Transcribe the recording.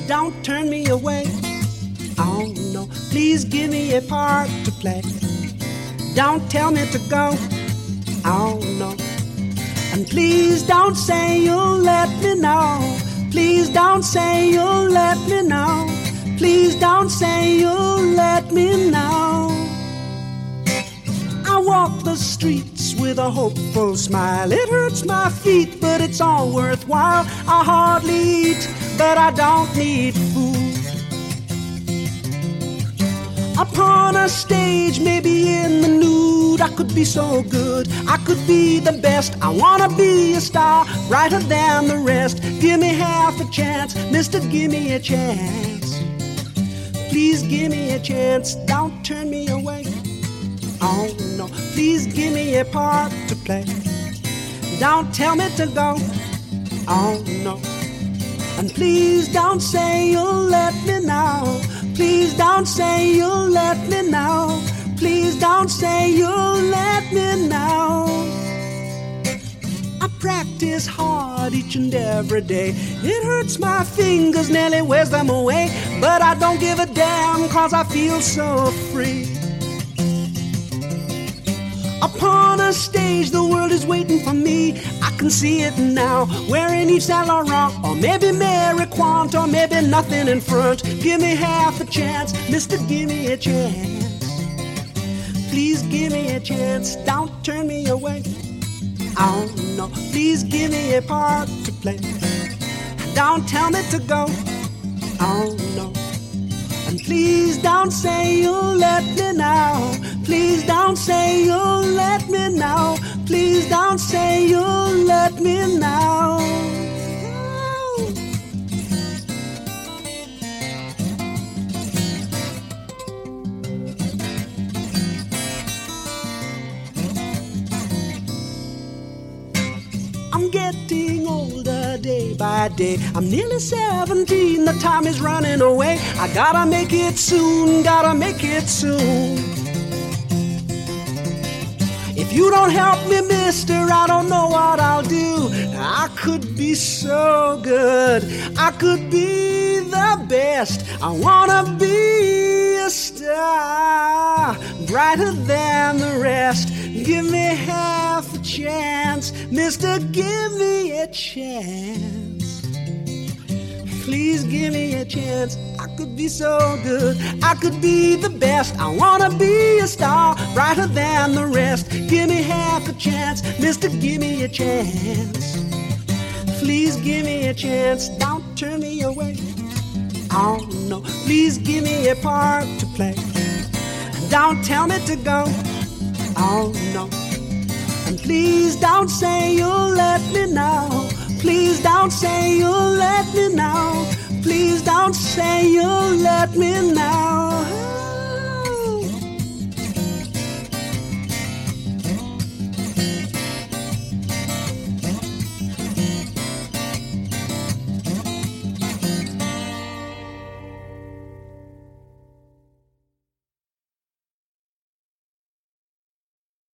don't turn me away. Oh no, please give me a part to play. Don't tell me to go. Oh no. And please don't say you'll let me know. Please don't say you'll let me know. Please don't say you'll let me know. I walk the streets with a hopeful smile. It hurts my feet, but it's all worthwhile. I hardly eat, but I don't need food. Upon a stage, maybe in the nude, I could be so good, I could be the best. I wanna be a star, brighter than the rest. Give me half a chance, mister, give me a chance. Please give me a chance, don't turn me away. Oh no, please give me a part to play. Don't tell me to go. Oh no. And please don't say you'll let me know. Please don't say you'll let me know. Please don't say you'll let me know. I practice hard each and every day. It hurts my fingers, nearly wears them away. But I don't give a damn, cause I feel so free. Upon a stage, the world is waiting for me. I can see it now, wearing Yves Saint Laurent, or maybe Mary Quant, or maybe nothing in front. Give me half a chance, mister, give me a chance. Please give me a chance, don't turn me away. Oh no, please give me a part to play. Don't tell me to go. Oh no. And please don't say you'll let me know. Please don't say you'll let me know. Please don't say you'll let me know. I'm getting older day by day. I'm nearly 17, the time is running away. I gotta make it soon, gotta make it soon. If you don't help me, mister, I don't know what I'll do. I could be so good, I could be the best. I wanna be a star, brighter than the rest. Give me half a chance, mister, give me a chance. Please give me a chance, I could be so good, I could be the best. I wanna be a star, brighter than the rest. Give me half a chance, mister, give me a chance. Please give me a chance, don't turn me away. Oh no, please give me a part to play. Don't tell me to go. Oh no. And please don't say you'll let me know. Please don't say you'll let me know. Please don't say you'll let me know.